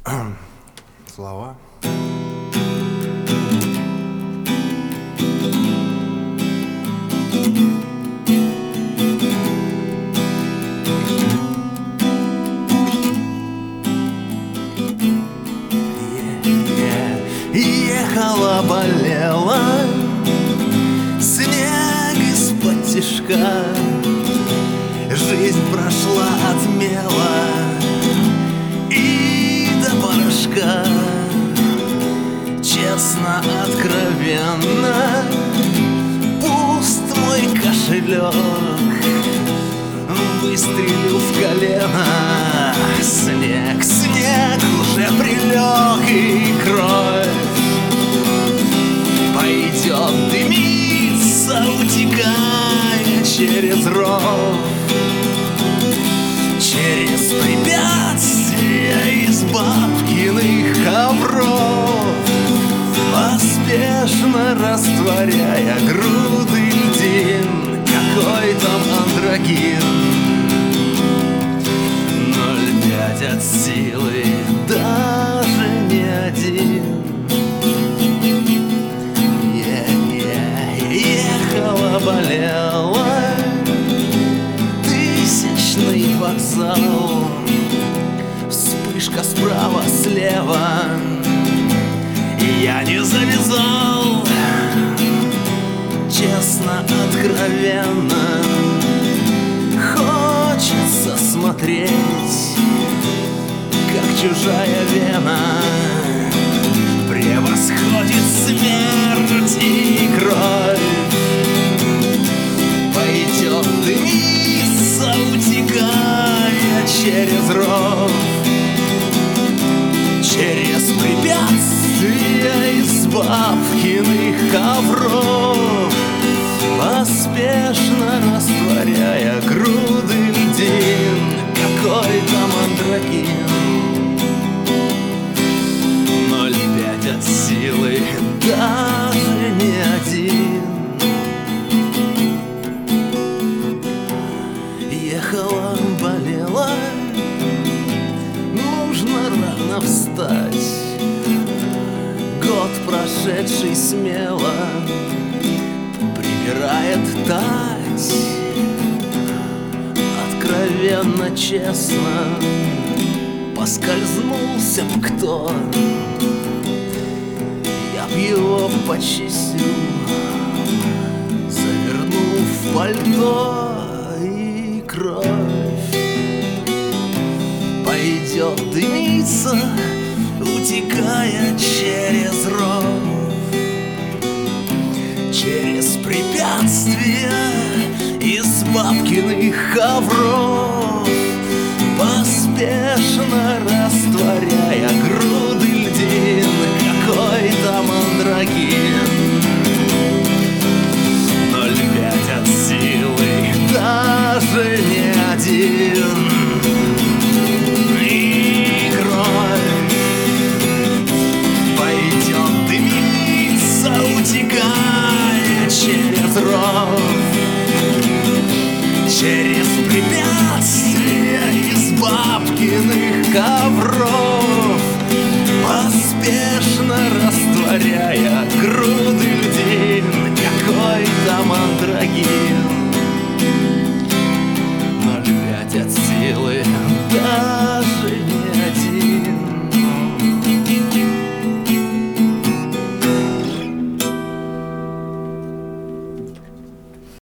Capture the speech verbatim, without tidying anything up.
Слова. Ехала, болела, снег из-под тишка, жизнь прошла от мела и до порошка. Честно, откровенно, пуст мой кошелек, выстрелил в колено. Снег, снег уже прилег, и кровь пойдет дымиться, утекая через ров, через препятствия из бабкиных ковров, поспешно растворяя груды льдин. Какой там андрогин? Ноль пять от силы, даже не один. Ехала, болела, тысячный вокзал, вспышка справа, слева, я не завязал. Честно, откровенно, хочется смотреть, как чужая вена превосходит смерть и кровь. Пойдет дымиться, утекая через ров, через препятствия из бабкиных ковров, поспешно растворяя груды льдин. Какой там андрогин? Ноль пять от силы, даже не один. Ехала, болела, нужно рано встать. Год, прошедший смело, прибирает тать. Откровенно, честно, поскользнулся б кто, я б его почистил, завернул в пальто. И кровь пойдет дымиться, утекая через ров, через препятствия из бабкиных ковров, поспешно